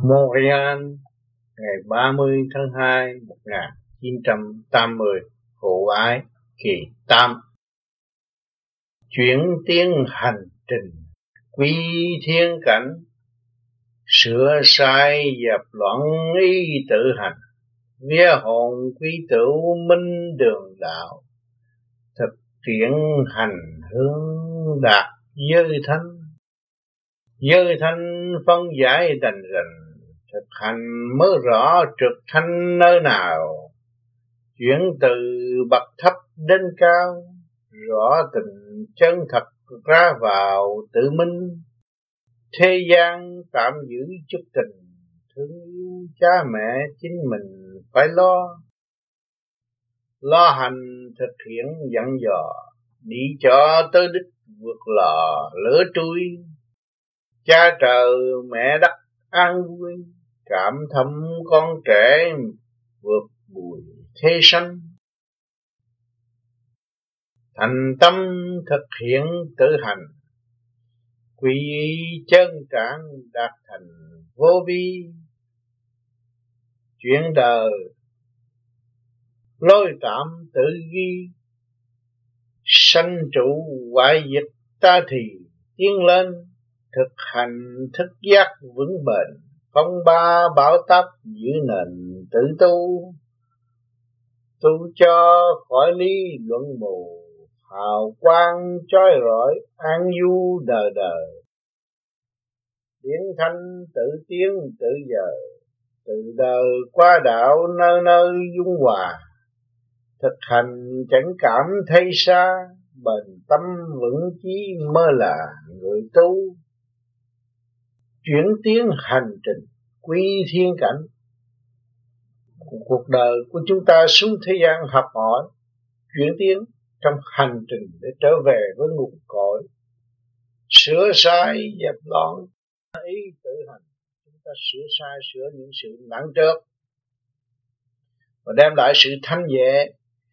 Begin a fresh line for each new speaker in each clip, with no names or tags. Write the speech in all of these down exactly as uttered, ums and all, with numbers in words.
Montreal, ngày ba mươi tháng hai một nghìn chín trăm tám mươi, Hộ Ái, kỳ tám. Chuyển tiến hành trình quy thiên cảnh, sửa sai dẹp loạn ý tự hành, vía hồn quy tửu minh đường đạo, thực triển hành hướng đạt giới thánh. Giới thánh phân giải đành rành, thực hành mới rõ trực thanh nơi nào. Chuyển từ bậc thấp đến cao, rõ tình chân thật ra vào tự minh. Thế gian tạm giữ chút tình, thương yêu cha mẹ chính mình phải lo. Lo hành thực hiện dặn dò, đi cho tới đích vượt lò lỡ trui. Cha trời mẹ đất an vui, cảm thầm con trẻ vượt bùi thế sanh. Thành tâm thực hiện tự hành, quy y chân trạng đạt thành vô vi. Chuyện đời lối tạm tự ghi, sanh trụ hoại diệt ta thì tiến lên. Thực hành thức giác vững bền, phong ba bão táp giữ nền tự tu. Tu cho khỏi lý luận mù, hào quang chói rọi an du đời đời. Điển thanh tự tiến tự giờ, từ đời qua đạo nơi nơi dung hòa. Thực hành chẳng cảm thấy xa, bền tâm vững chí mới là người tu. Chuyển tiến hành trình quy thiên cảnh, cuộc đời của chúng ta xuống thế gian học hỏi, chuyển tiến trong hành trình để trở về với nguồn cội, sửa sai dẹp loạn ý tự hành. Chúng ta sửa sai, sửa những sự nặng trược và đem lại sự thanh nhẹ.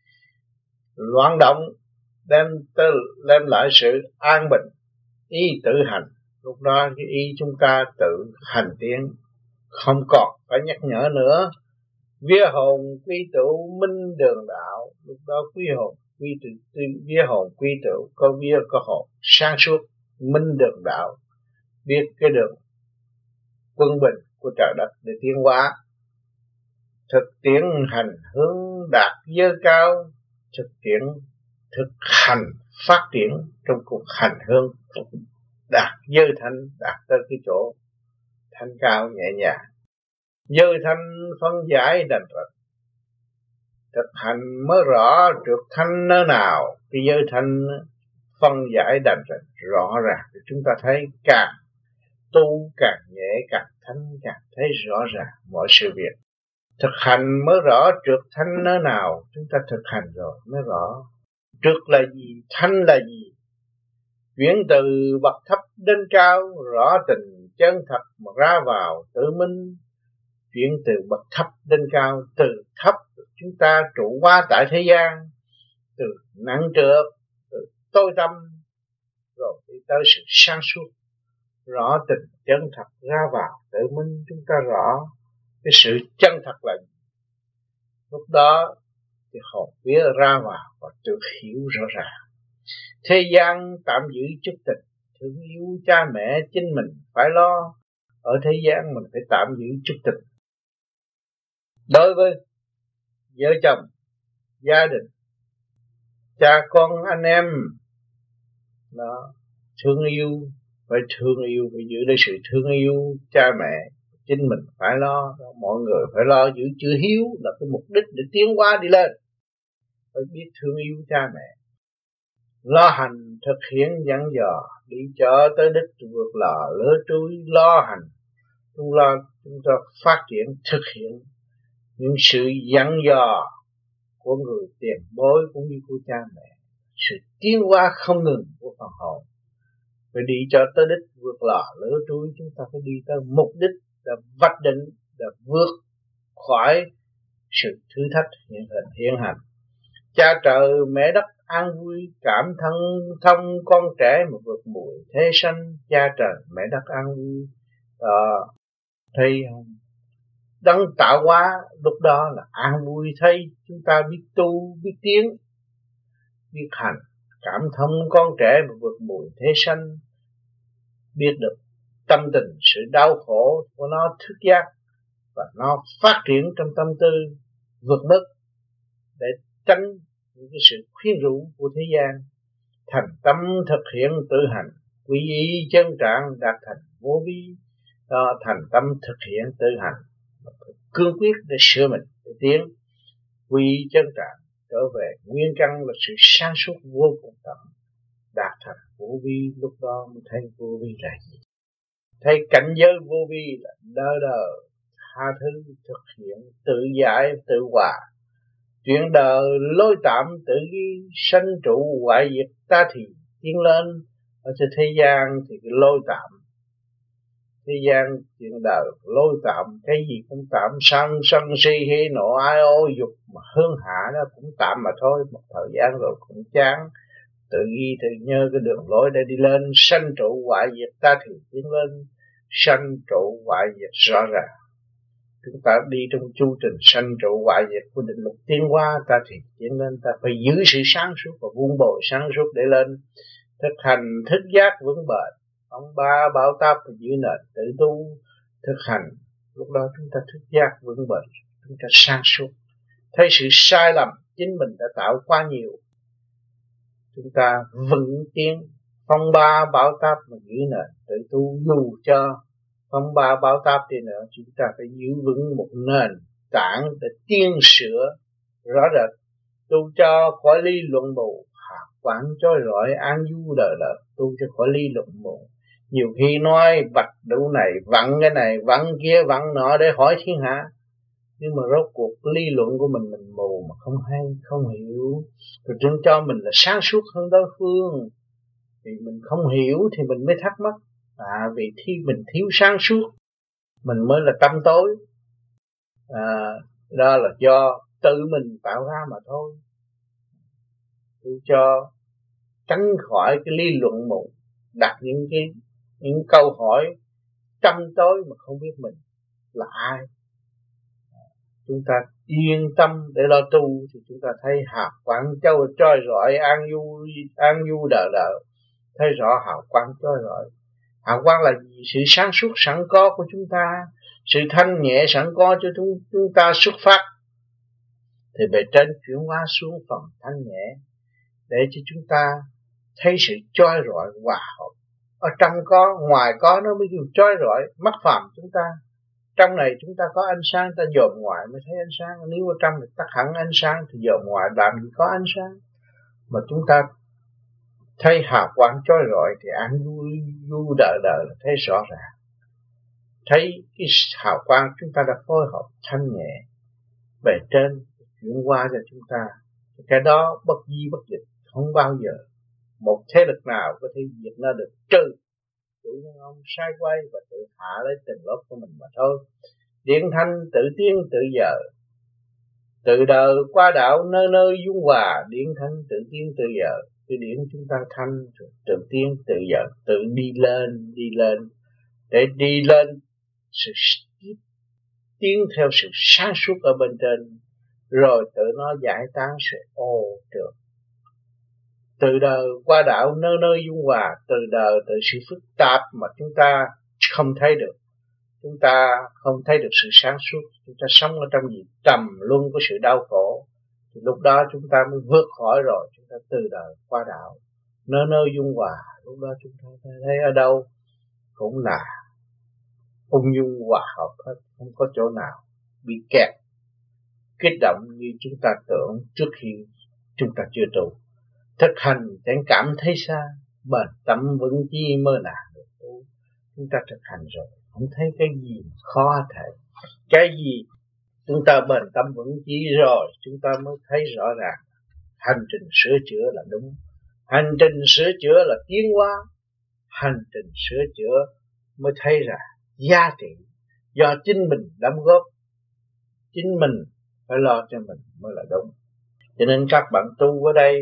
Loạn động đem tới đem lại sự an bình. Ý tự hành, lúc đó cái ý chúng ta tự hành tiến, không còn phải nhắc nhở nữa. Vía hồn quy tửu minh đường đạo, lúc đó quý hồn quy tửu, vía hồn quy tửu có vía có hồn sáng suốt, minh đường đạo, biết cái đường quân bình của trời đất để tiến hóa. Thực tiễn hành hướng đạt giới cao, thực tiễn thực hành phát triển trong cuộc hành hương đạt giới thanh, đạt tới cái chỗ thanh cao nhẹ nhàng. Giới thanh phân giải đành rạch, thực hành mới rõ trượt thanh nơi nào. Cái giới thanh phân giải đành rạch rõ ràng thì chúng ta thấy càng tu càng nhẹ, càng thanh, càng thấy rõ ràng mọi sự việc. Thực hành mới rõ trượt thanh nơi nào. Chúng ta thực hành rồi mới rõ trượt là gì, thanh là gì. Chuyển từ bậc thấp đến cao, rõ tình chân thật mà ra vào tự minh. Chuyển từ bậc thấp đến cao, từ thấp chúng ta trụ hóa tại thế gian, từ nặng trược, từ tối tâm, rồi đi tới sự sáng suốt. Rõ tình chân thật ra vào tự minh, chúng ta rõ cái sự chân thật là gì. Lúc đó thì hồn vía ra vào và tự hiểu rõ ràng. Thế gian tạm giữ chút tình, thương yêu cha mẹ chính mình phải lo. Ở thế gian mình phải tạm giữ chút tình. Đối với vợ chồng, gia đình, cha con anh em, đó, thương yêu, phải thương yêu, phải giữ lấy sự thương yêu cha mẹ chính mình phải lo. Mọi người phải lo giữ chữ hiếu là cái mục đích để tiến hóa đi lên. Phải biết thương yêu cha mẹ, lo hành thực hiện dặn dò, đi chợ tới đích vượt lò lỡ trui. Lo hành chúng lo chúng ta phát triển thực hiện những sự dặn dò của người tiền bối cũng như của cha mẹ. Sự tiến hóa không ngừng của phần hồn, phải đi cho tới đích vượt lò lỡ trui. Chúng ta phải đi tới mục đích là vạch định, là vượt khỏi sự thử thách hiện hình hiện hành. Cha trời mẹ đất an vui, cảm thân thông con trẻ mà vượt mùi thế sanh. Cha trời mẹ đất an vui, đó, Thấy không? Đấng tạo hóa lúc đó là an vui, thấy chúng ta biết tu, biết tiến, biết hành, cảm thông con trẻ mà vượt mùi thế sanh, biết được tâm tình, sự đau khổ của nó, thức giác và nó phát triển trong tâm tư vượt mức để tránh những cái sự khuyên rũ của thế gian. Thành tâm thực hiện tự hành, quy y chân trạng đạt thành vô vi. Đó, thành tâm thực hiện tự hành, cương quyết để sửa mình, để tiến, quy y chân trạng trở về nguyên căn là sự sáng suốt vô cùng tận, đạt thành vô vi. Lúc đó mới thấy vô vi là gì? Thấy cảnh giới vô vi là đơ đờ, tha thứ, thực hiện, tự giải, tự hòa. Chuyện đời lối tạm tự ghi, sanh trụ hoại diệt ta thì tiến lên. Ở trên thế gian thì cái lối tạm, thế gian chuyện đời lối tạm, cái gì cũng tạm, sân sân si hỉ nộ ái ô dục mà hương hạ nó cũng tạm mà thôi, một thời gian rồi cũng chán. Tự ghi tự nhớ cái đường lối để đi lên, sanh trụ hoại diệt ta thì tiến lên. Sanh trụ hoại diệt rõ ràng, chúng ta đi trong chu trình sanh trụ hoại diệt của định luật tiến hóa, ta thì tiến lên. Ta phải giữ sự sáng suốt và vun bồi sáng suốt để lên. Thực hành thức giác vững bền, ông ba bảo táp và giữ nền tự tu. Thực hành lúc đó chúng ta thức giác vững bền, chúng ta sáng suốt, thấy sự sai lầm chính mình đã tạo quá nhiều, chúng ta vững tiến. Phong ba bảo táp mà giữ nền tự tu, dù cho phong ba bảo táp đi nữa, chúng ta phải giữ vững một nền tảng để tiên sửa rõ rệt. Tu cho khỏi ly luận mù, hạ quán chói rọi an du đời đời. Tu cho khỏi ly luận mù, nhiều khi nói bạch đủ này, vặn cái này, vặn kia, vặn nọ để hỏi thiên hạ, nhưng mà rốt cuộc lý luận của mình mình mù mà không hay, không hiểu, rồi trưng cho mình là sáng suốt hơn đối phương. Vì mình không hiểu thì mình mới thắc mắc. À, vì khi mình thiếu sáng suốt, mình mới là tâm tối. À, đó là do tự mình tạo ra mà thôi. Tôi cho tránh khỏi cái lý luận mù, đặt những cái những câu hỏi tâm tối mà không biết mình là ai. Chúng ta yên tâm để lo tu thì chúng ta thấy hào quang châu trói rọi an du an du đời đời, thấy rõ hào quang trói rọi. Hào quang là gì? Sự sáng suốt sẵn có của chúng ta, sự thanh nhẹ sẵn có cho chúng, chúng ta xuất phát, thì bề trên chuyển hóa xuống phần thanh nhẹ để cho chúng ta thấy sự trói rọi hòa hợp. Ở trong có, ngoài có nó mới kêu trói rọi. Mắt phàm chúng ta, trong này chúng ta có ánh sáng, ta dòm ngoài mới thấy ánh sáng. Nếu ở trong thì tắt hẳn ánh sáng thì dòm ngoài làm gì có ánh sáng. Mà chúng ta thấy hào quang trói rọi thì an vui vui đời đời là thấy rõ ràng. Thấy cái hào quang chúng ta đã phối hợp thanh nhẹ bề trên chuyển qua cho chúng ta. Cái đó bất di bất dịch, không bao giờ một thế lực nào có thể diệt nó được, trừ chủ nhân ông sai quay và tự hạ lấy từng lớp của mình mà thôi. Điện thanh tự tiến tự giờ, từ đời qua đạo nơi nơi dung hòa. Điện thanh tự tiến tự giờ, cái điện chúng ta thanh tự tiến tự giờ, tự đi lên đi lên để đi lên sự tiến theo sự sáng suốt ở bên trên, rồi tự nó giải tán sự ô trượt. Từ đời qua đạo nơi nơi dung hòa, từ đời từ sự phức tạp mà chúng ta không thấy được, chúng ta không thấy được sự sáng suốt, chúng ta sống ở trong gì trầm luân của sự đau khổ, thì lúc đó chúng ta mới vượt khỏi rồi. Chúng ta từ đời qua đạo nơi nơi dung hòa, lúc đó chúng ta thấy ở đâu cũng là ung dung hòa hợp hết, không có chỗ nào bị kẹt kích động như chúng ta tưởng trước khi chúng ta chưa tu. Thực hành chẳng cảm thấy xa, bền tâm vững chí mơ nào được tu. Chúng ta thực hành rồi không thấy cái gì khó thể, cái gì chúng ta bền tâm vững chí rồi chúng ta mới thấy rõ ràng hành trình sửa chữa là đúng, hành trình sửa chữa là tiến hóa, hành trình sửa chữa mới thấy rằng giá trị do chính mình đóng góp, chính mình phải lo cho mình mới là đúng. Cho nên các bạn tu ở đây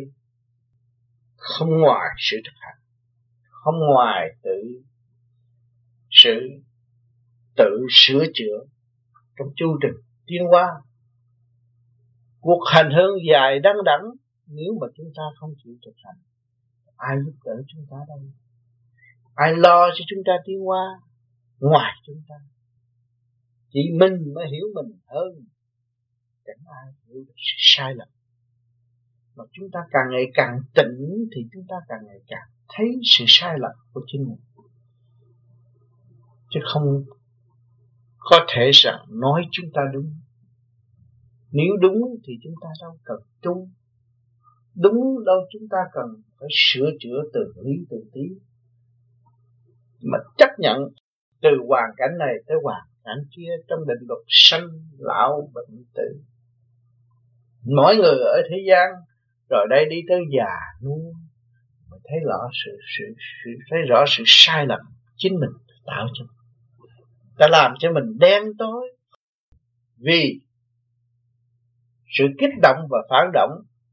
không ngoài sự thực hành, không ngoài tự sự tự sửa chữa trong chu trình tiến hóa. Cuộc hành hương dài đăng đẵng, nếu mà chúng ta không chịu thực hành, ai giúp đỡ chúng ta đây? Ai lo cho chúng ta tiến hóa ngoài chúng ta? Chỉ mình mới hiểu mình hơn, chẳng ai hiểu được sự sai lầm. Mà chúng ta càng ngày càng tỉnh thì chúng ta càng ngày càng thấy sự sai lầm của chính mình. Chứ không có thể rằng nói chúng ta đúng. Nếu đúng thì chúng ta đâu cần tu. Đúng đâu chúng ta cần phải sửa chữa từ lý từ tí. Mà chấp nhận từ hoàn cảnh này tới hoàn cảnh kia trong định luật sanh lão bệnh tử. Mỗi người ở thế gian rồi đây đi tới già nua mới thấy rõ sự, sự, sự thấy rõ sự sai lầm chính mình tạo cho mình. Ta làm cho mình đen tối vì sự kích động và phản động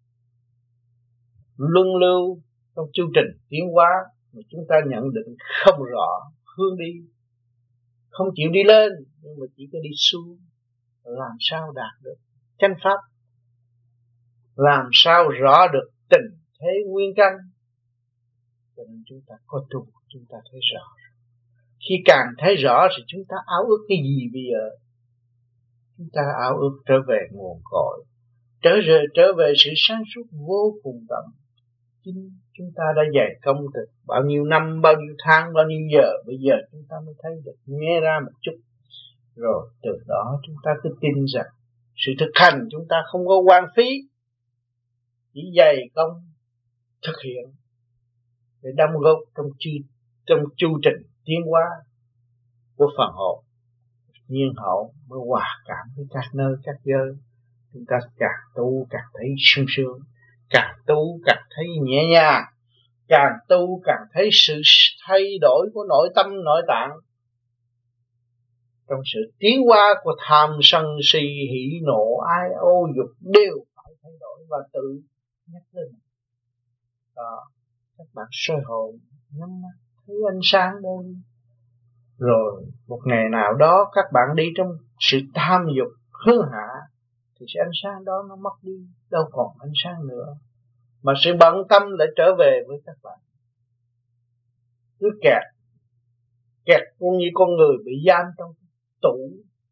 luân lưu trong chương trình tiến hóa mà chúng ta nhận định không rõ hướng đi, không chịu đi lên nhưng mà chỉ có đi xuống. Làm sao đạt được chánh pháp? Làm sao rõ được tình thế nguyên căn? Cho nên chúng ta có tu, chúng ta thấy rõ. Khi càng thấy rõ thì chúng ta áo ước cái gì bây giờ? Chúng ta áo ước trở về nguồn cội, trở về trở về sự sáng suốt vô cùng tận. Chính chúng ta đã dày công từ bao nhiêu năm, bao nhiêu tháng, bao nhiêu giờ, bây giờ chúng ta mới thấy được, nghe ra một chút. Rồi từ đó chúng ta cứ tin rằng sự thực hành chúng ta không có hoang phí, chỉ dày công thực hiện để đóng góp trong chu trong chu trình tiến hóa của phần hồn. Nhiên hậu mới hòa cảm với các nơi các giới. Chúng ta càng tu càng thấy sung sướng, càng tu càng thấy nhẹ nhàng, càng tu càng thấy sự thay đổi của nội tâm nội tạng. Trong sự tiến hóa của tham sân si hỉ nộ ái ô dục đều phải thay đổi và tự nhắc lên. Đó, các bạn soi hồn nhắm mắt thấy ánh sáng đây. Rồi một ngày nào đó các bạn đi trong sự tham dục hư hạ thì sự ánh sáng đó nó mất đi, đâu còn ánh sáng nữa. Mà sự bận tâm lại trở về với các bạn. Cứ kẹt, kẹt cũng như con người bị giam trong tủ.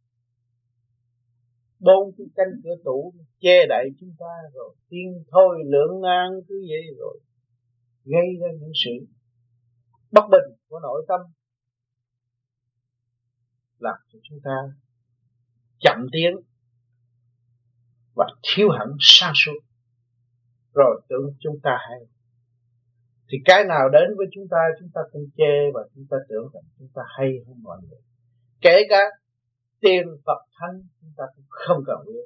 Bốn cái cánh cửa tủ che đậy chúng ta rồi tiên thôi lưỡng nan cứ vậy rồi gây ra những sự bất bình của nội tâm, làm cho chúng ta chậm tiến và thiếu hẳn sáng suốt. Rồi tưởng chúng ta hay, thì cái nào đến với chúng ta chúng ta cũng chê và chúng ta tưởng rằng chúng ta hay hơn mọi người. Kể cả tiên Phật Thánh chúng ta cũng không cần biết.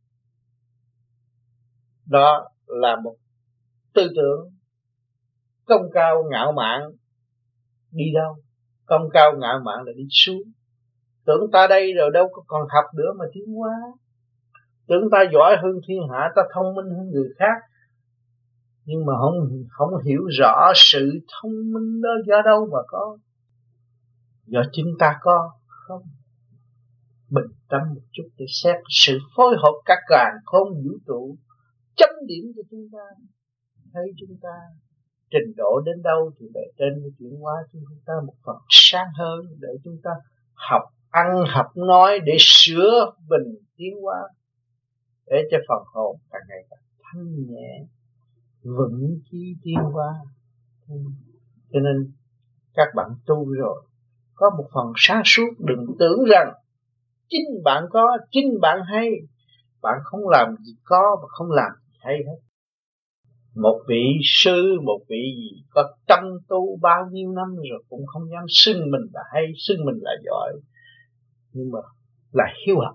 Đó là một tư tưởng công cao ngạo mạn. Đi đâu? Công cao ngạo mạn là đi xuống. Tưởng ta đây rồi đâu có còn học nữa mà tiến hóa. Tưởng ta giỏi hơn thiên hạ, ta thông minh hơn người khác. Nhưng mà không không hiểu rõ sự thông minh đó do đâu mà có. Do chính ta có không? Bình tâm một chút để xét sự phối hợp các càn khôn vũ trụ, chấm điểm cho chúng ta, thấy chúng ta trình độ đến đâu thì bề trên mới chuyển hóa cho chúng ta một phần sáng hơn để chúng ta học ăn học nói để sửa bình tiến hóa, để cho phần hồn càng ngày càng thanh nhẹ vững chí tiến hóa. Cho nên các bạn tu rồi có một phần sáng suốt, đừng tưởng rằng chính bạn có, chính bạn hay, bạn không làm gì có và không làm gì hay hết. Một vị sư, một vị gì có tâm tu bao nhiêu năm rồi cũng không dám xưng mình là hay, xưng mình là giỏi, nhưng mà là hiếu học,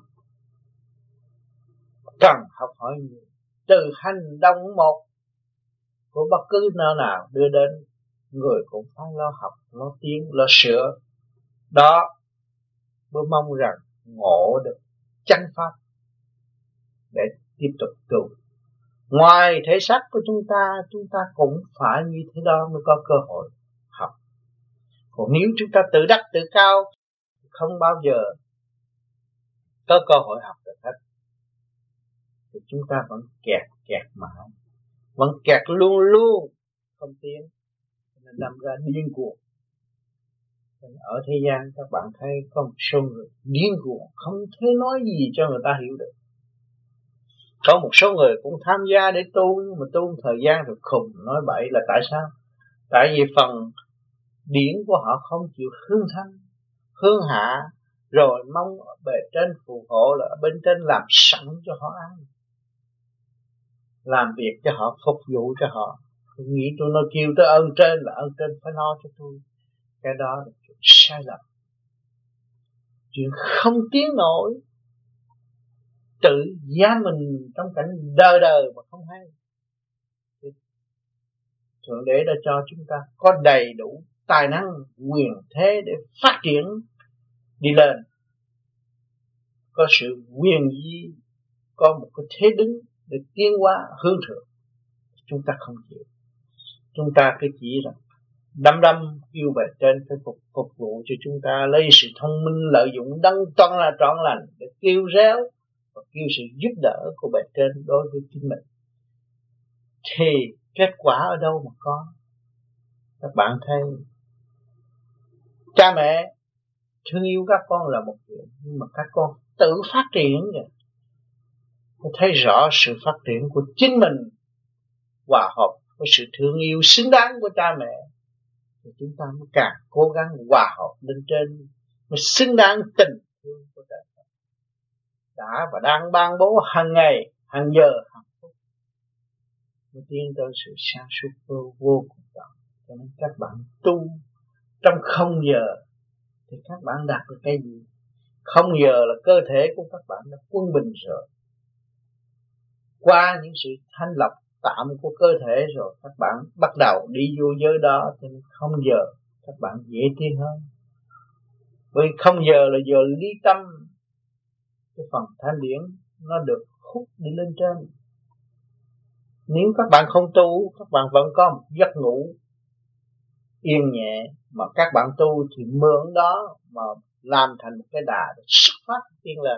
cần học hỏi nhiều. Từ hành động một của bất cứ nơi nào đưa đến, người cũng phải lo học, lo tiến, lo sửa. Đó mới mong rằng ngộ được chánh pháp để tiếp tục tu. Ngoài thể xác của chúng ta, chúng ta cũng phải như thế đó mới có cơ hội học. Còn nếu chúng ta tự đắc tự cao, không bao giờ có cơ hội học được hết. Thì chúng ta vẫn kẹt kẹt mãi, vẫn kẹt luôn luôn không tiến, nên đâm ra điên cuồng. Ở thế gian các bạn thấy có một số người điên cuồng không thể nói gì cho người ta hiểu được. Có một số người cũng tham gia để tu, nhưng mà tu thời gian rồi khùng nói bậy là tại sao? Tại vì phần điển của họ không chịu hương thanh, hương hạ, rồi mong bề trên phù hộ là ở bên trên làm sẵn cho họ ăn, làm việc cho họ, phục vụ cho họ. Tôi nghĩ tôi nói kêu tới ơn trên là ơn trên phải lo cho tôi. Cái đó là chuyện sai lầm, chuyện không tiến nổi, tự giá mình trong cảnh đời đời mà không hay. Thượng Đế đã cho chúng ta có đầy đủ tài năng, quyền thế để phát triển đi lên, có sự quyền di, có một cái thế đứng để tiến hóa hướng thượng. Chúng ta không chịu, chúng ta cứ chỉ là đâm đâm kêu về trên phải phục phục vụ cho chúng ta, lấy sự thông minh lợi dụng đấng toan là trọn lành để kêu réo và kêu sự giúp đỡ của bề trên đối với chính mình. Thì kết quả ở đâu mà có? Các bạn thấy cha mẹ thương yêu các con là một chuyện, nhưng mà các con tự phát triển vậy. Tôi thấy rõ sự phát triển của chính mình hòa hợp với sự thương yêu xứng đáng của cha mẹ, thì chúng ta mới càng cố gắng hòa hợp lên trên, mới xứng đáng tình thương của trời Phật đã và đang ban bố hàng ngày, hàng giờ, hàng phút, mới tiến tới sự sáng suốt vô, vô cùng tận. Cho nên các bạn tu trong không giờ thì các bạn đạt được cái gì? Không giờ là cơ thể của các bạn đã quân bình rồi, qua những sự thanh lọc tạm của cơ thể rồi, các bạn bắt đầu đi vô giới đó. Cho nên không giờ các bạn dễ tiến hơn, vì không giờ là giờ ly tâm, cái phần thanh điển nó được hút đi lên trên. Nếu các bạn không tu, các bạn vẫn có một giấc ngủ yên nhẹ, mà các bạn tu thì mượn đó mà làm thành một cái đà để xuất phát tiến lên.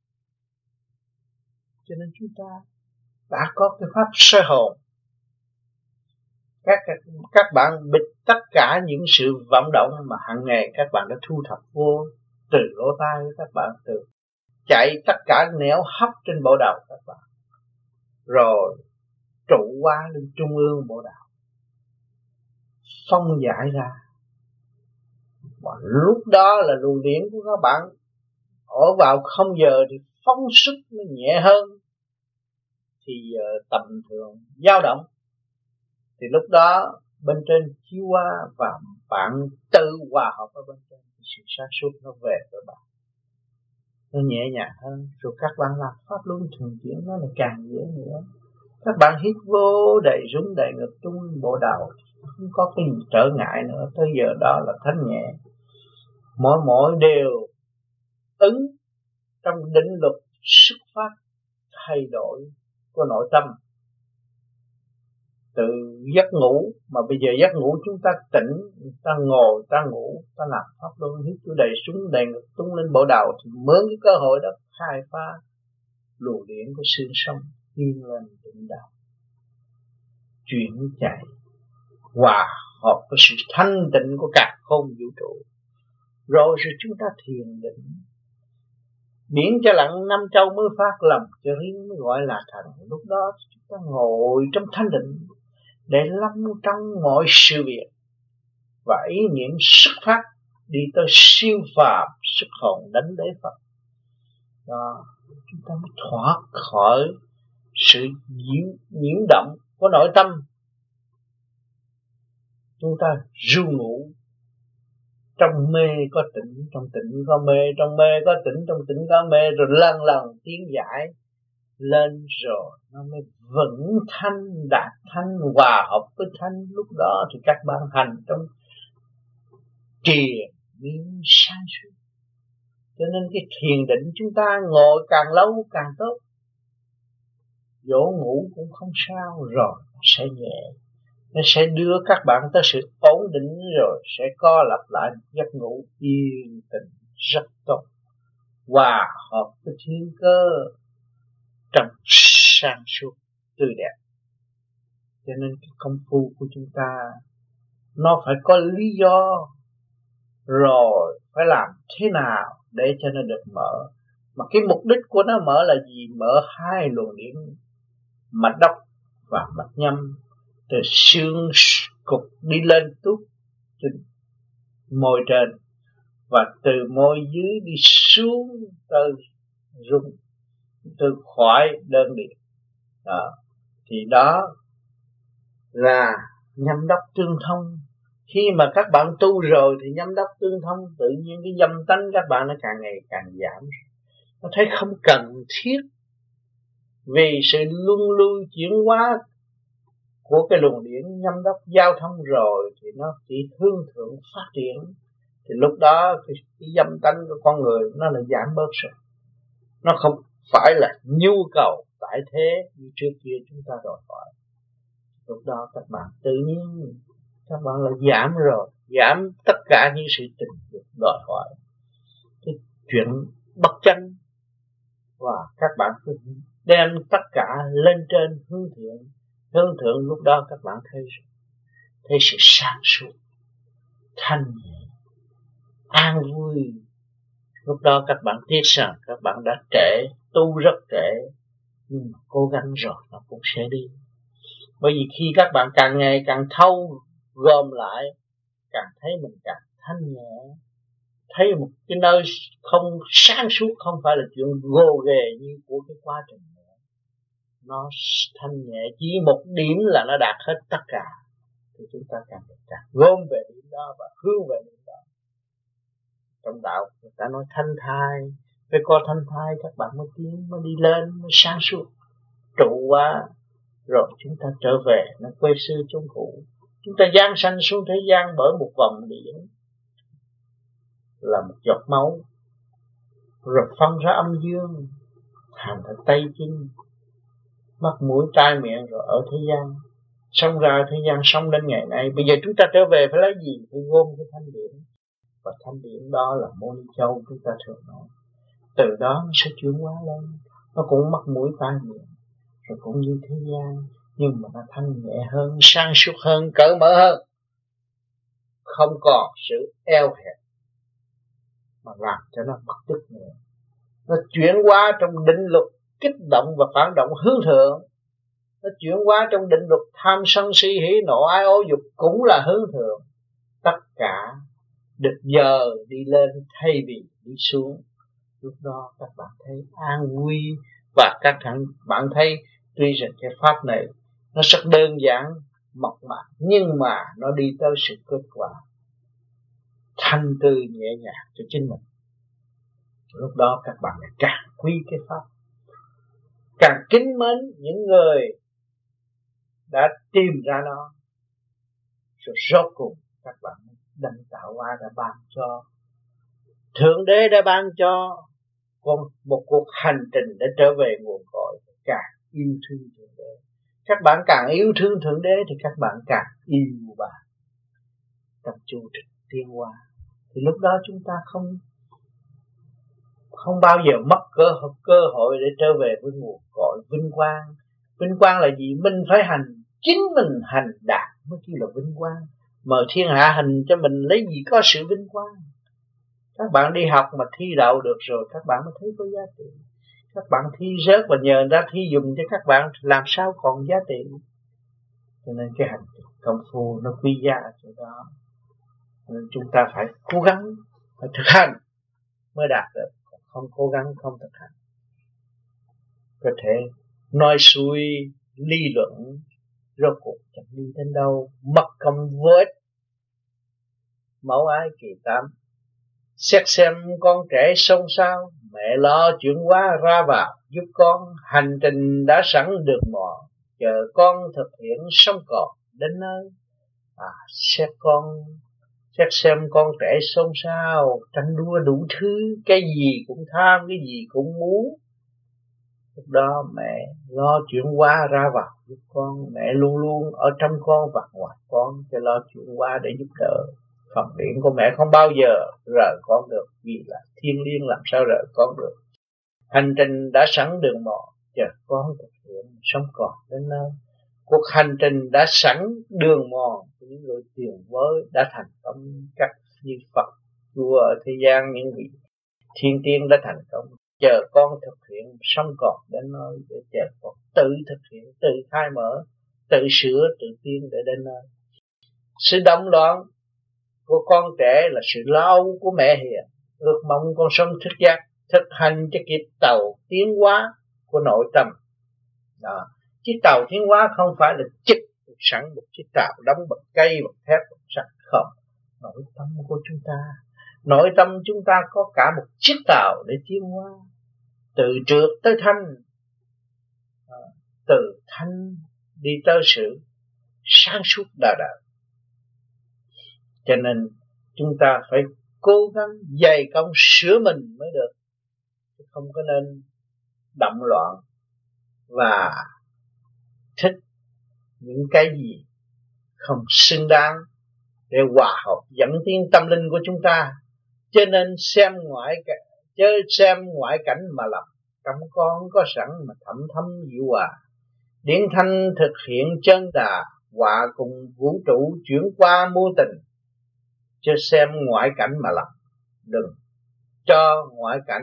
Cho nên chúng ta đã có cái pháp soi hồn. Các, các, các bạn bịt tất cả những sự vọng động mà hàng ngày các bạn đã thu thập vô từ lỗ tai của các bạn, từ chạy tất cả nẻo hấp trên bộ đầu các bạn, rồi trụ qua lên trung ương bộ đầu, phong giải ra. Và lúc đó là luồng điển của các bạn ở vào không giờ thì phóng sức nó nhẹ hơn thì uh, tầm thường dao động, thì lúc đó bên trên chiếu qua và bạn tự hòa hợp ở bên trên, thì sự sáng suốt nó về với bạn, nó nhẹ nhàng hơn. Rồi các bạn làm pháp luân thường chuyển nó lại càng dễ nữa. Các bạn hít vô đầy rúng đầy ngực trung bộ đầu, không có cái gì trở ngại nữa. Tới giờ đó là thanh nhẹ, mỗi mỗi đều ứng trong định luật xuất phát thay đổi của nội tâm. Từ giấc ngủ, mà bây giờ giấc ngủ chúng ta tỉnh, ta ngồi, ta ngủ, ta làm pháp luân, hít vô đầy súng đầy ngực tung lên bộ đầu, thì mướn cái cơ hội đó khai phá luồng điển của xương sống yên lên tĩnh đạo, chuyển chạy hòa hợp với sự thanh tịnh của cả không vũ trụ. Rồi rồi chúng ta thiền định, biển cho lặng năm châu mới phát, lầm cho riêng mới gọi là thần. Lúc đó chúng ta ngồi trong thanh định để lâm trong mọi sự việc, và ý niệm xuất phát đi tới siêu phàm xuất hồn đánh đế Phật. Đó, chúng ta mới thoát khỏi sự nhiễu, nhiễu động của nội tâm. Chúng ta ru ngủ, trong mê có tỉnh, trong tỉnh có mê, trong mê có tỉnh, trong tỉnh có mê, rồi lần lần tiến giải lên, rồi nó mới vững thanh, đạt thanh, hòa hợp với thanh. Lúc đó thì các bạn hành trong triền miên sáng suốt. Cho nên cái thiền định chúng ta ngồi càng lâu càng tốt. Dỗ ngủ cũng không sao, rồi sẽ nhẹ, nó sẽ đưa các bạn tới sự ổn định, rồi sẽ co lặp lại giấc ngủ yên tĩnh rất tốt, hòa hợp với thiên cơ trong sáng suốt tươi đẹp. Cho nên cái công phu của chúng ta nó phải có lý do, rồi phải làm thế nào để cho nó được mở. Mà cái mục đích của nó mở là gì? Mở hai luồng điển mạch đốc và mạch nhâm, từ xương cục đi lên tuốt trên môi trên, và từ môi dưới đi xuống tới rung, từ khỏi đơn điển. Đó. Thì đó là nhâm đốc tương thông. Khi mà các bạn tu rồi thì nhâm đốc tương thông, tự nhiên cái dâm tánh các bạn nó càng ngày càng giảm. Nó thấy không cần thiết, vì sự luân lưu chuyển hóa của cái luồng điển nhâm đốc giao thông rồi thì nó chỉ hướng thượng phát triển. Thì lúc đó cái, cái dâm tánh của con người nó là giảm bớt rồi. Nó không phải là nhu cầu tại thế như trước kia chúng ta đòi hỏi. Lúc đó các bạn tự nhiên các bạn là giảm rồi, giảm tất cả những sự tình dục đòi hỏi, cái chuyện bất chánh, và các bạn cứ đem tất cả lên trên hướng thiện. Hướng thượng lúc đó các bạn thấy thấy sự sáng suốt, thanh nhẹ, an vui. Lúc đó các bạn tiếc rằng các bạn đã trễ, tu rất trễ, nhưng mà cố gắng rồi nó cũng sẽ đi. Bởi vì khi các bạn càng ngày càng thâu gom lại, càng thấy mình càng thanh nhẹ, thấy một cái nơi không sáng suốt, không phải là chuyện gồ ghề như của cái quá trình nữa. Nó thanh nhẹ, chỉ một điểm là nó đạt hết tất cả. Thì chúng ta càng càng gom về điểm đó và hướng về điểm đó. Trong đạo người ta nói thanh thai, phải có thanh thai các bạn mới tiến, mới đi lên, mới sáng suốt, trụ qua. Rồi chúng ta trở về nó quê sư chốn cũ. Chúng ta giáng sanh xuống thế gian bởi một vòng điển là một giọt máu, rồi phân ra âm dương thành thành tay chân, mắt mũi tai miệng, rồi ở thế gian sống ra thế gian, sống đến ngày nay. Bây giờ chúng ta trở về phải lấy gì? Phải gom cái thanh điển, và thanh điển đó là Mô Ni Châu chúng ta thường nói. Từ đó nó sẽ chuyển hóa lên, nó cũng mắt mũi tai miệng, rồi cũng như thế gian, nhưng mà nó thanh nhẹ hơn, sáng suốt hơn, cởi mở hơn, không còn sự eo hẹp mà làm cho nó bất tức nữa. Nó chuyển hóa trong định luật kích động và phản động hướng thượng. Nó chuyển hóa trong định luật tham sân si hỉ nộ ái ố dục cũng là hướng thượng. Tất cả được giờ đi lên thay vì đi xuống. Lúc đó các bạn thấy an vui, và các bạn thấy tuy rằng cái pháp này nó rất đơn giản, mộc mạc, nhưng mà nó đi tới sự kết quả thanh tươi nhẹ nhàng cho chính mình. Lúc đó các bạn lại càng quý cái pháp, càng kính mến những người đã tìm ra nó, rồi rốt cuộc các bạn đấng tạo hóa đã ban cho, Thượng Đế đã ban cho con một cuộc hành trình để trở về nguồn cội. Càng yêu thương Thượng Đế, các bạn càng yêu thương Thượng Đế thì các bạn càng yêu bà trong chu trình tiến hóa. Thì lúc đó chúng ta không không bao giờ mất cơ cơ hội để trở về với nguồn cội vinh quang. Vinh quang là gì? Mình phải hành, chính mình hành đạt mới kêu là vinh quang. Mời thiên hạ hành cho mình lấy gì có sự vinh quang. Các bạn đi học mà thi đậu được rồi, các bạn mới thấy có giá trị. Các bạn thi rớt và nhờ người ta thi dùng cho các bạn, làm sao còn giá trị. Cho nên cái hành công phu nó quý giá ở chỗ đó. Nên chúng ta phải cố gắng, phải thực hành mới đạt được. Không cố gắng không thực hành, có thể nói xuôi lý luận, rốt cuộc chẳng đi đến đâu, mất công vô ích. Mẫu ái kỳ tam, xét xem con trẻ xôn xao, mẹ lo chuyển hóa ra vào giúp con, hành trình đã sẵn được mò, chờ con thực hiện sống còn đến nơi. À, xét con xét xem con trẻ xôn xao, tranh đua đủ thứ, cái gì cũng tham, cái gì cũng muốn. Lúc đó mẹ lo chuyển hóa ra vào giúp con, mẹ luôn luôn ở trong con và ngoài con, cho lo chuyển hóa để giúp đỡ. Phần điện của mẹ không bao giờ rời con được, vì là thiên liêng làm sao rời con được. Hành trình đã sẵn đường mòn, chờ con thực hiện sống còn đến nơi. Cuộc hành trình đã sẵn đường mòn của những người tiền với đã thành công, các như Phật vua ở thế gian, những vị thiên tiên đã thành công. Chờ con thực hiện sống còn đến nơi, để chờ con tự thực hiện, tự khai mở, tự sửa, tự tiến để đến nơi. Sự động loạn của con trẻ là sự lo âu của mẹ hiền, ước mong con sống thức giác, thực hành cho kịp tàu tiến hóa của nội tâm. Đó. Chiếc tàu tiến hóa không phải là chích sẵn một chiếc tàu đóng bằng cây, bằng thép, bằng sắt, không. Nội tâm của chúng ta, nội tâm chúng ta có cả một chiếc tàu để tiến hóa, từ trượt tới thanh, từ thanh đi tới sự sáng suốt đà đạo. Cho nên chúng ta phải cố gắng dày công sửa mình mới được, không có nên động loạn và thích những cái gì không xứng đáng để hòa hợp dẫn tiến tâm linh của chúng ta. Cho nên xem ngoại chứ xem ngoại cảnh mà lầm, trong con có sẵn mà thẩm thâm diệu hòa. Điển thanh thực hiện chân đà, hòa cùng vũ trụ chuyển qua muôn tình. Chứ xem ngoại cảnh mà lầm, đừng cho ngoại cảnh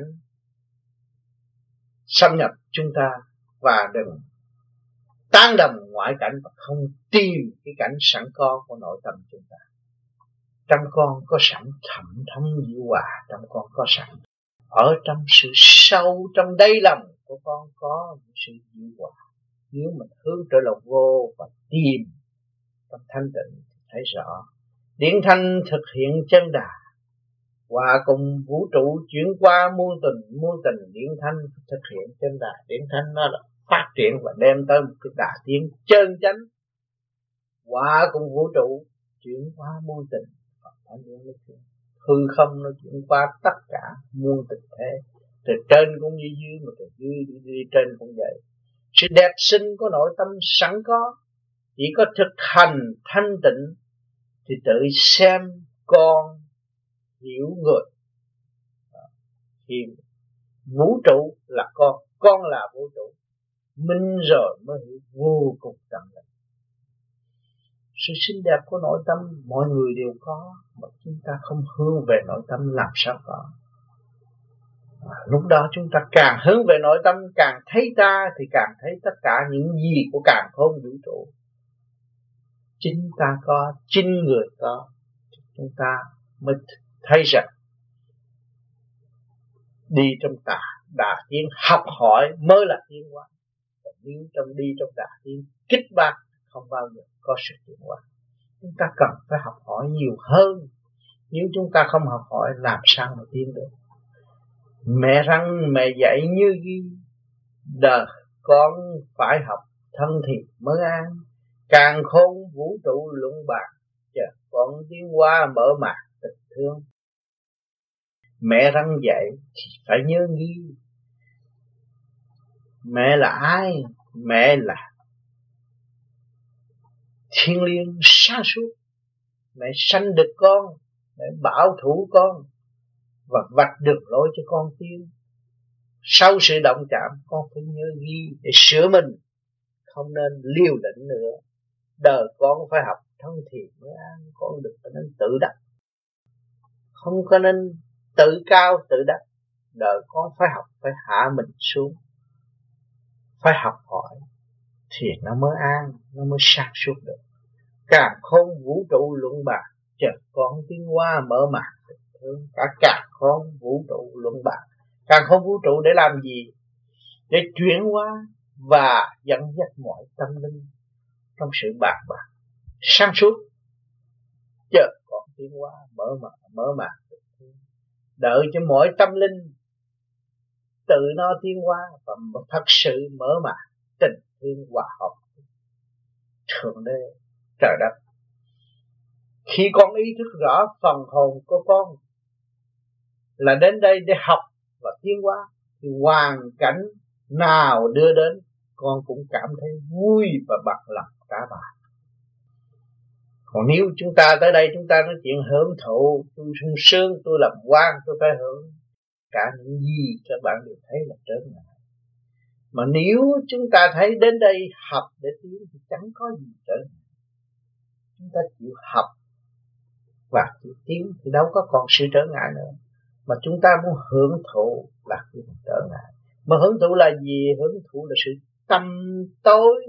xâm nhập chúng ta, và đừng tán đồng ngoại cảnh và không tìm cái cảnh sẵn có của nội tâm chúng ta. Trong con có sẵn thẩm thâm diệu hòa, trong con có sẵn. Ở trong sự sâu, trong đáy lòng của con có sự diệu hòa. Nếu mình hướng trở lòng vô và tìm trong thanh tịnh thấy rõ. Điển thanh thực hiện chân đà, hòa cùng vũ trụ chuyển qua muôn tình, muôn tình điển thanh thực hiện chân đà. Điển thanh nó là phát triển và đem tới một cái đà tiến chân chánh, hòa cùng vũ trụ chuyển qua muôn tình. Hư không nó chuyển qua tất cả muôn tình thế, từ trên cũng như dưới, mà từ dưới đi, đi trên cũng vậy. Sự đẹp xinh của nội tâm sẵn có, chỉ có thực hành thanh tịnh thì tự xem con hiểu người. Thì vũ trụ là con, con là vũ trụ, minh rồi mới hiểu vô cùng tận lực. Sự xinh đẹp của nội tâm mọi người đều có, mà chúng ta không hướng về nội tâm làm sao có. À, lúc đó chúng ta càng hướng về nội tâm, càng thấy ta thì càng thấy tất cả những gì của càn khôn vũ trụ. Chính ta có, chính người có, chúng ta mới thấy rằng đi trong tà đà tiến học hỏi mới là tiến hóa. Còn nếu trong đi trong đà tiến kích bác không bao giờ có sự tiến hóa. Chúng ta cần phải học hỏi nhiều hơn. Nếu chúng ta không học hỏi làm sao mà tiến được. Mẹ răng mẹ dạy như ghi, đời con phải học thân thì mới an. Càng khôn vũ trụ luận bạc, chờ con tiến hóa mở mạc tình thương. Mẹ răng dạy thì phải nhớ ghi. Mẹ là ai? Mẹ là thiên liêng sáng suốt. Mẹ sanh được con, mẹ bảo thủ con và vạch đường lối cho con tiến. Sau sự động chạm, con phải nhớ ghi để sửa mình, không nên liều lĩnh nữa. Đời con phải học thân thiện mới an, con đừng có nên tự đắc, không có nên tự cao tự đắc. Đời con phải học, phải hạ mình xuống, phải học hỏi thì nó mới an, nó mới sáng suốt được. Càng khôn vũ trụ luận bạc, chờ con tiến hóa mở mạc tình thương. Cả càng khôn vũ trụ luận bạc, càng khôn vũ trụ để làm gì? Để chuyển hóa và dẫn dắt mọi tâm linh trong sự bạc bạc sáng suốt. Chờ con tiến hóa mở mạc mở mạc tình thương. Đợi cho mọi tâm linh tự nó tiến hóa và thật sự mở mạc tình thương hòa hợp thượng đế trời đất. Khi con ý thức rõ phần hồn của con là đến đây để học và tiến hóa, thì hoàn cảnh nào đưa đến con cũng cảm thấy vui và bằng lòng cả bài. Còn nếu chúng ta tới đây chúng ta nói chuyện hưởng thụ, tôi sung sướng, tôi làm quan, tôi phải hưởng, cả những gì các bạn đều thấy là trở ngại. Mà nếu chúng ta thấy đến đây học để tiến thì chẳng có gì trở ngại. Chúng ta chịu học và chịu tiến thì đâu có còn sự trở ngại nữa. Mà chúng ta muốn hưởng thụ là cái trở ngại. Mà hưởng thụ là gì? Hưởng thụ là sự tâm tối,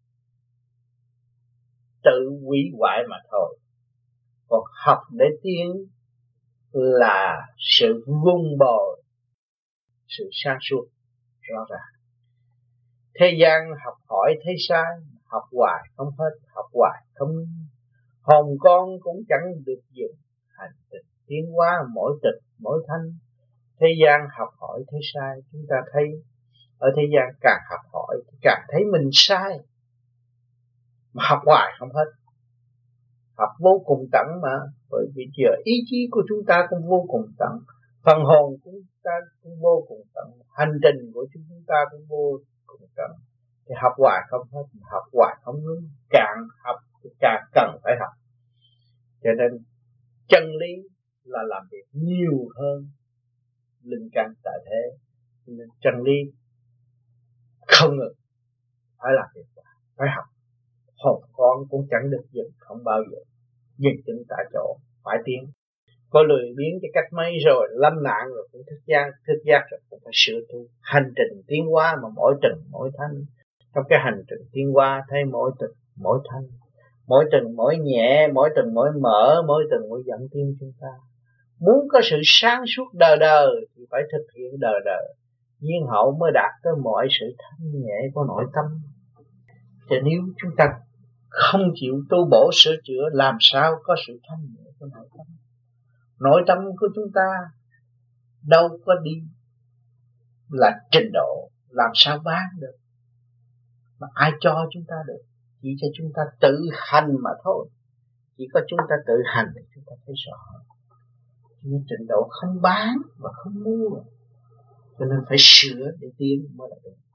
tự hủy hoại mà thôi. Còn học để tiến là sự vun bồi, sự sáng suốt rõ ràng. Thế gian học hỏi thấy sai, học hoài không hết, học hoài không. Hồn con cũng chẳng được dừng, hành trình tiến hóa mỗi tịch mỗi thanh. Thế gian học hỏi thấy sai, chúng ta thấy ở thế gian càng học hỏi thì càng thấy mình sai. Mà học hoài không hết. Học vô cùng tận mà, bởi vì giờ ý chí của chúng ta cũng vô cùng tận, phần hồn của chúng ta cũng vô cùng tận, hành trình của chúng ta cũng vô cùng tận. Thì học hoài không hết, học hoài không ngưng, càng học thì càng cần phải học. Cho nên chân lý là làm việc nhiều hơn linh căn tại thế. Cho nên chân lý không ngừng phải làm việc, phải học. Hồn con cũng chẳng được dừng, không bao giờ dừng chân tại chỗ, phải tiến. Có lười biếng cái cách mấy rồi, lâm nạn rồi cũng thức giác, thức giác rồi cũng phải sửa tu. Hành trình tiến hóa mà mỗi trình mỗi thanh. Trong cái hành trình tiến hóa thấy mỗi trình mỗi thanh, mỗi trình mỗi nhẹ, mỗi trình mỗi mở, mỗi trình mỗi dẫn tiến chúng ta. Muốn có sự sáng suốt đời đời thì phải thực hiện đời đời. Nhiên hậu mới đạt tới mọi sự thanh nhẹ của nội tâm. Thì nếu chúng ta không chịu tu bổ sửa chữa, làm sao có sự thanh nhẹ của nội tâm? Nội tâm của chúng ta đâu có đi là trình độ, làm sao bán được? Mà ai cho chúng ta được? Chỉ cho chúng ta tự hành mà thôi. Chỉ có chúng ta tự hành thì chúng ta thấy rõ. Nhưng trình độ không bán và không mua, cho nên phải sửa để tiến mới là được.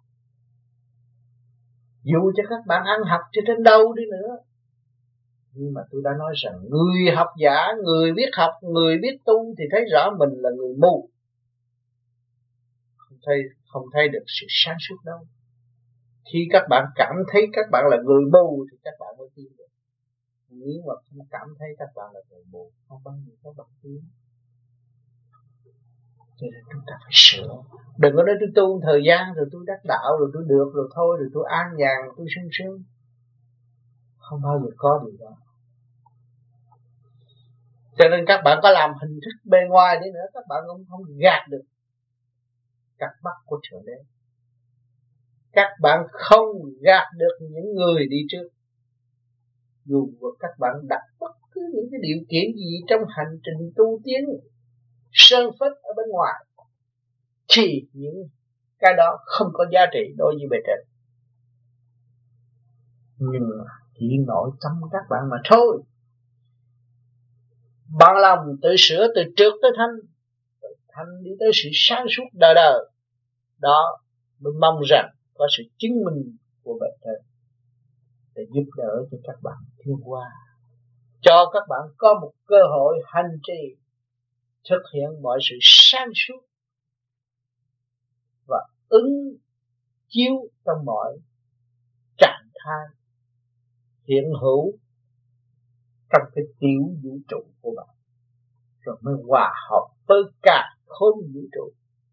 Dù cho các bạn ăn học cho đến đâu đi nữa, nhưng mà tôi đã nói rằng người học giả, người biết học, người biết tu thì thấy rõ mình là người mù, không thấy, không thấy được sự sáng suốt đâu. Khi các bạn cảm thấy các bạn là người mù thì các bạn mới tiến được. Nếu mà không cảm thấy các bạn là người mù, không bao giờ các bạn tiến. Cho nên chúng ta phải sửa. Đừng có nói tôi tu thời gian rồi tôi đắc đạo rồi tôi được rồi thôi, rồi tôi an nhàn, tôi sung sướng. Không bao giờ có điều đó. Cho nên các bạn có làm hình thức bên ngoài đi nữa, các bạn cũng không gạt được cặp mắt của Thượng Đế. Các bạn không gạt được những người đi trước. Dù các bạn đặt bất cứ những cái điều kiện gì trong hành trình tu tiến sơn phết ở bên ngoài, thì những cái đó không có giá trị đối với bề trên. Nhưng mà chỉ nội tâm các bạn mà thôi. Bằng lòng tự sửa, từ trượt tới thanh, từ thanh đi tới sự sáng suốt đời đời. Đó mới mong rằng có sự chứng minh của bề trên để giúp đỡ cho các bạn tiến qua, cho các bạn có một cơ hội hành trì thực hiện mọi sự sáng suốt và ứng chiếu trong mọi trạng thái hiện hữu trong cái tiểu vũ trụ của bạn, rồi mới hòa hợp với cả khối vũ trụ.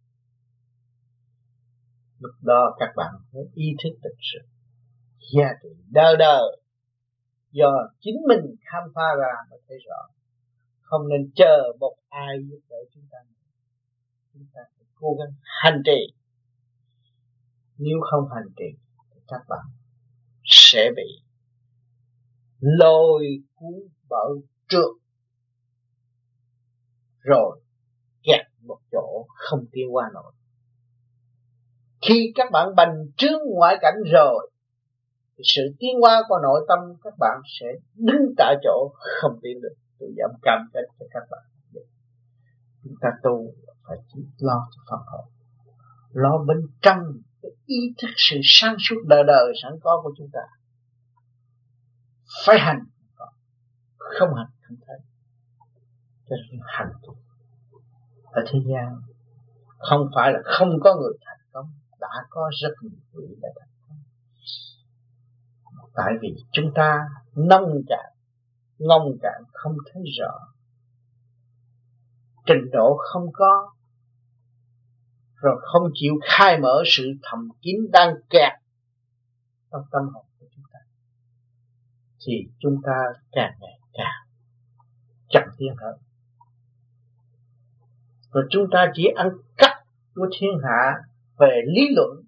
Lúc đó các bạn mới ý thức được sự giá trị đời đời do chính mình khám phá ra mới thấy rõ. Không nên chờ một ai giúp đỡ chúng ta. Chúng ta phải cố gắng hành trì. Nếu không hành trì thì các bạn sẽ bị lôi cuốn bởi trượt, rồi kẹt một chỗ không tiến qua nổi. Khi các bạn bành trướng ngoại cảnh rồi thì sự tiến hóa của nội tâm các bạn sẽ đứng tại chỗ không tiến được. Tôi dám cam kết cho các bạn. Chúng ta tu phải chỉ lo cho phần hồn, lo bên trong cái ý thức sự sáng suốt đời đời sẵn có của chúng ta. Phải hành. không hành không thấy. Cho nên hành ở thế gian không phải là không có người thành công, đã có rất nhiều người đã thành công. Tại vì chúng ta nông cạn, ngông cạn không thấy rõ, trình độ không có, rồi không chịu khai mở sự thầm kín đang kẹt trong tâm hồn của chúng ta, thì chúng ta càng ngày càng chậm tiến hơn. Rồi chúng ta chỉ ăn cắp của thiên hạ về lý luận,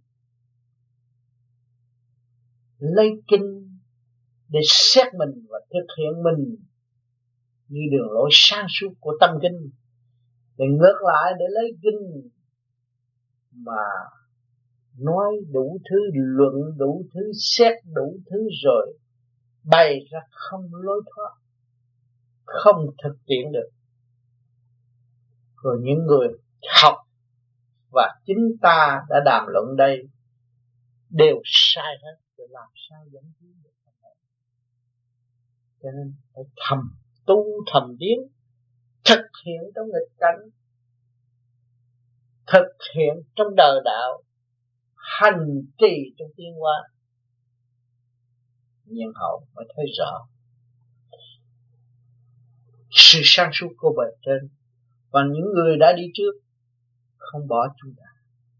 lấy kinh để xét mình và thực hiện mình như đường lối sáng suốt của tâm kinh, để ngược lại để lấy kinh mà nói đủ thứ, luận đủ thứ, xét đủ thứ, rồi bày ra không lối thoát, không thực tiễn được. Rồi những người học và chính ta đã đàm luận đây đều sai hết, để làm sao dẫn tiến được. Cho nên phải thầm tu thầm tiến, thực hiện trong nghịch cảnh, thực hiện trong đời đạo, hành trì trong tiến hóa, nhiên hậu mới thấy rõ sự sáng suốt của bề trên. Và những người đã đi trước không bỏ chúng ta,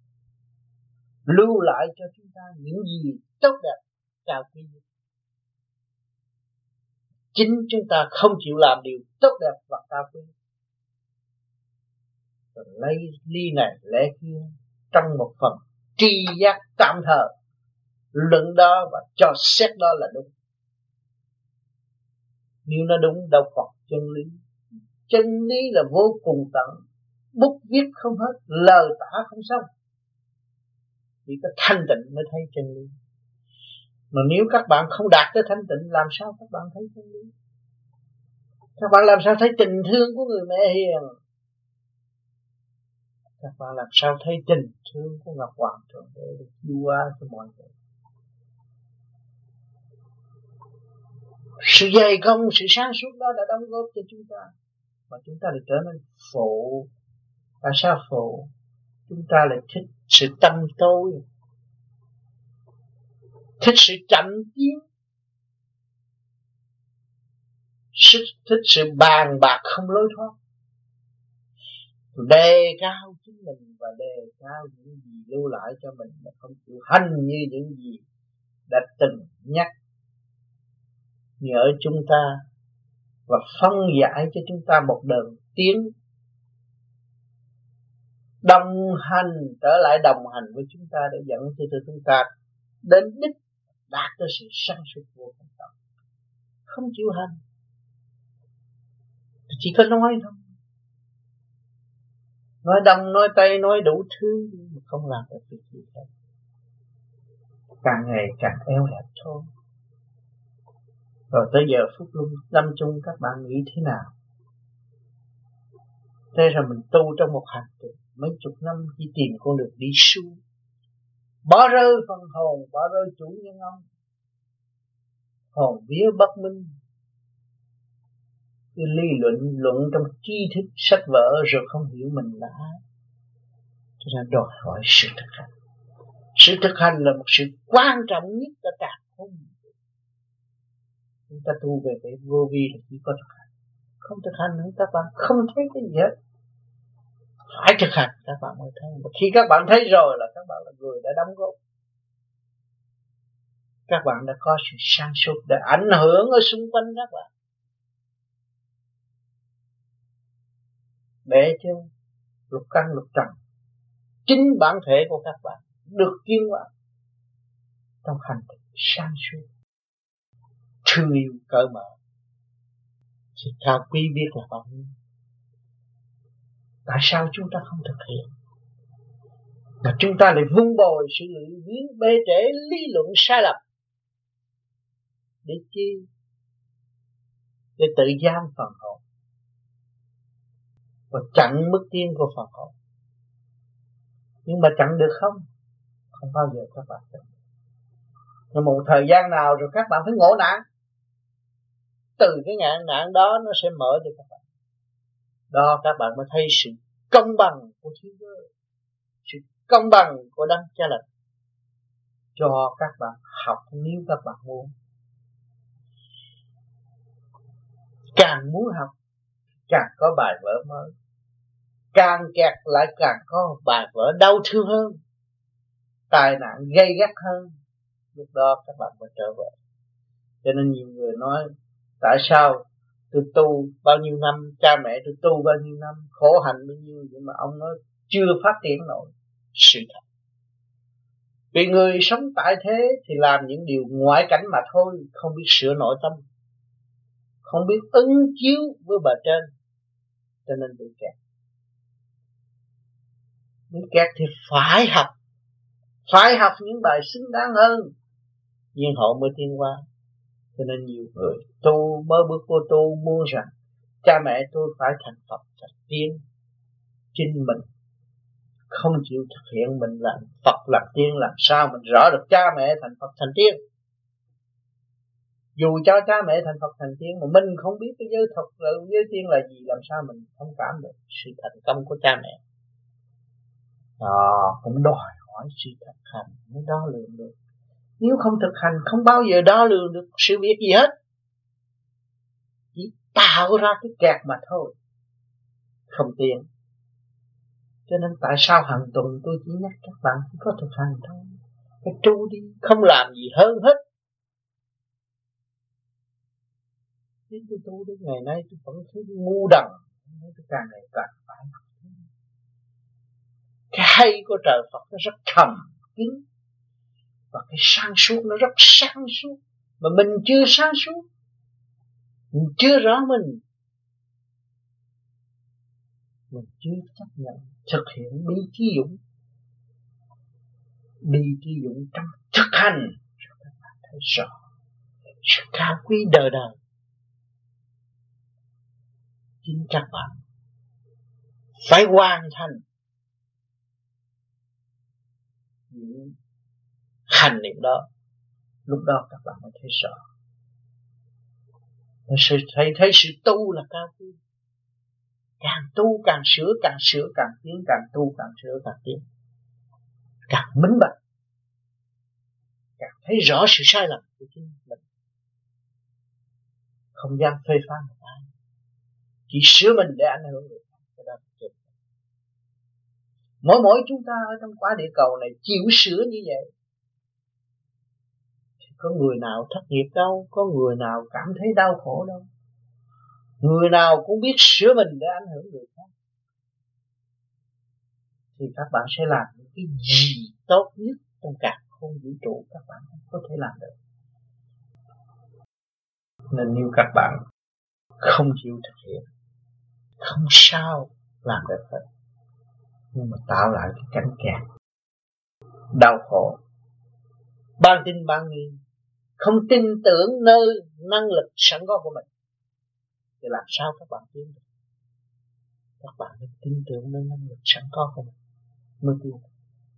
lưu lại cho chúng ta những gì tốt đẹp cao quý. Chính chúng ta không chịu làm điều tốt đẹp và cao quý, rồi lấy ly này lẽ kia trong một phần tri giác tạm thời, luận đó và cho xét đó là đúng. Nếu nó đúng đâu còn chân lý. Chân lý là vô cùng tận, bút viết không hết, lời tả không xong. Chỉ có thanh tịnh mới thấy chân lý. Mà nếu các bạn không đạt tới thanh tịnh, làm sao các bạn thấy chân lý? Các bạn làm sao thấy tình thương của người mẹ hiền? Các bạn làm sao thấy tình thương của Ngọc Hoàng Thượng Đế được du hóa cho mọi người? Sự dày công, sự sáng suốt đó đã đóng góp cho chúng ta, mà chúng ta lại trở nên phụ. Tại sao phụ? Chúng ta lại thích sự tâm tối, thích sự chậm tiến, thích sự bàn bạc không lối thoát, đề cao chính mình và đề cao những gì lưu lại cho mình, mà không chịu hành như những gì đã từng nhắc nhở chúng ta và phân giải cho chúng ta một đường tiến đồng hành, trở lại đồng hành với chúng ta để dẫn cho chúng ta đến đích, đạt tới sự sáng suốt vô cùng tận. Không chịu hành, chỉ có nói thôi, nói đông nói tây nói đủ thứ mà không làm được việc gì hết, càng ngày càng eo hẹp thôi. Rồi tới giờ phút lâm chung các bạn nghĩ thế nào? Thế rồi mình tu trong một hành trình mấy chục năm chỉ tìm con đường đi xuống, bỏ rơi phần hồn, bỏ rơi chủ nhân ông, hồn vía bất minh, cái lý luận luận trong tri thức sách vở rồi không hiểu mình là ai. Cho nên đòi hỏi sự thực hành. Sự thực hành là một sự quan trọng nhất ở cả không. Chúng ta tu về cái vô vi là chỉ có thực hành. Không thực hành nữa các bạn không thấy cái gì hết. Phải thực hành các bạn mới thấy. Và khi các bạn thấy rồi là các bạn là người đã đóng góp. Các bạn đã có sự sáng suốt để ảnh hưởng ở xung quanh các bạn. Để cho lục căn lục trần, chính bản thể của các bạn được tiến hóa trong hành trình sáng suốt, thương yêu cởi mở, thì cao quý biết là bao nhiêu. Tại sao chúng ta không thực hiện? Mà chúng ta lại vun bồi sự luyện biến bê trễ lý luận sai lầm. Để chi? Để tự giam phần hồn và chặn bước tiến của phần hồn. Nhưng mà chặn được không? Không bao giờ các bạn chặn. Nhưng một thời gian nào rồi các bạn phải ngộ nạn. từ cái ngạn nạn đó nó sẽ mở cho các bạn. Đó các bạn mới thấy sự công bằng của thiên giới, sự công bằng của Đấng Cha Lành cho các bạn học nếu các bạn muốn. Càng muốn học càng có bài vở mới, càng kẹt lại càng có bài vở đau thương hơn, tai nạn gây gắt hơn. Lúc đó các bạn mới trở về. Cho nên nhiều người nói tại sao tôi tu bao nhiêu năm, cha mẹ tôi tu bao nhiêu năm, khổ hạnh bao nhiêu, nhưng mà ông nói chưa phát triển nổi. Sự thật, vì người sống tại thế thì làm những điều ngoại cảnh mà thôi, không biết sửa nội tâm, không biết ứng chiếu với bề trên, cho nên bị kẹt. Bị kẹt thì phải học, phải học những bài xứng đáng hơn, nhưng họ mới tiến qua. Cho nên nhiều người tu mới bước vô tu muốn rằng cha mẹ tôi phải thành Phật thành tiên, chính mình không chịu thực hiện mình làm Phật làm tiên, làm sao mình rõ được cha mẹ thành Phật thành tiên. Dù cho cha mẹ thành Phật thành tiên mà mình không biết cái giới Phật giới tiên là gì, làm sao mình thông cảm được sự thành công của cha mẹ. Đó cũng đòi hỏi sự thực hành mới đo lường được. Nếu không thực hành không bao giờ đo lường được sự việc gì hết, chỉ tạo ra cái kẹt mà thôi, không tiến. Cho nên tại sao hàng tuần tôi chỉ nhắc các bạn chỉ có thực hành thôi, cái tu đi, không làm gì hơn hết. Đến tôi tu đến ngày nay tôi vẫn thấy ngu đần, tôi càng ngày càng phải học. Cái hay của trời Phật nó rất thầm kín, và cái sáng suốt nó rất sáng suốt, mà mình chưa sáng suốt, mình chưa rõ mình, mình chưa chấp nhận thực hiện bi trí dũng. Bi trí dũng trong thực hành cho các bạn thấy rõ sự cao quý đời đời. Chính các bạn phải hoàn thành những hành niệm đó, lúc đó các bạn mới thấy rõ. Sự thấy thấy sự tu là cao quý. Càng tu càng sửa, càng sửa càng tiến, càng tu càng sửa càng tiến, càng minh bạch, càng thấy rõ sự sai lầm của chính mình. Không dám phê phán một ai, chỉ sửa mình để ảnh hưởng được. Mỗi mỗi chúng ta ở trong quả địa cầu này chịu sửa như vậy, thì có người nào thất nghiệp đâu, có người nào cảm thấy đau khổ đâu. Người nào cũng biết sửa mình để ảnh hưởng người khác, thì các bạn sẽ làm những cái gì tốt nhất trong cả không vũ trụ các bạn không có thể làm được. Nên nếu các bạn không chịu thực hiện, không sao làm được hết, nhưng mà tạo lại cái cảnh kẹt, đau khổ, ban tin ban nghi, không tin tưởng nơi năng lực sẵn có của mình, thì làm sao các bạn tiến được? Các bạn phải tin tưởng nơi năng lực sẵn có của mình mới tiến được.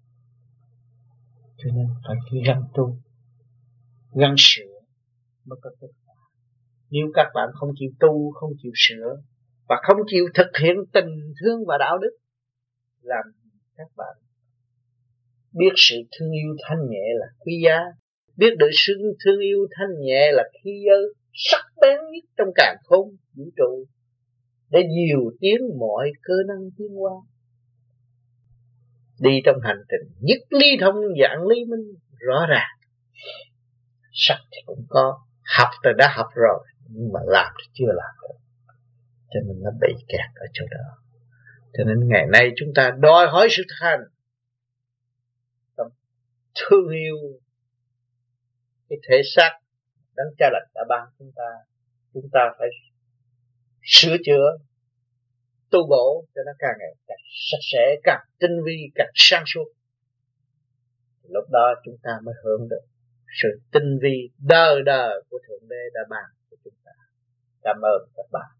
Cho nên phải gắng tu, gắng sửa mới có kết quả. Nếu các bạn không chịu tu, không chịu sửa và không chịu thực hiện tình thương và đạo đức, làm các bạn biết sự thương yêu thanh nhẹ là quý giá, biết được sự thương yêu thanh nhẹ là khí giới sắc bén nhất trong càn khôn vũ trụ, để dìu tiến mọi cơ năng tiến hóa. Đi trong hành trình nhất ly thông dạng lý minh rõ ràng. Sắc thì cũng có, học thì đã học rồi, nhưng mà làm thì chưa làm được, cho nên nó bị kẹt ở chỗ đó. Cho nên ngày nay chúng ta đòi hỏi sự thực hành, thương yêu cái thể xác Đấng Cha Lành đã ban chúng ta. Chúng ta phải sửa chữa, tu bổ cho nó càng ngày càng sạch sẽ, càng tinh vi, càng sáng suốt. Lúc đó chúng ta mới hưởng được sự tinh vi đời đời của Thượng Đế đã ban cho chúng ta. Cảm ơn các bạn.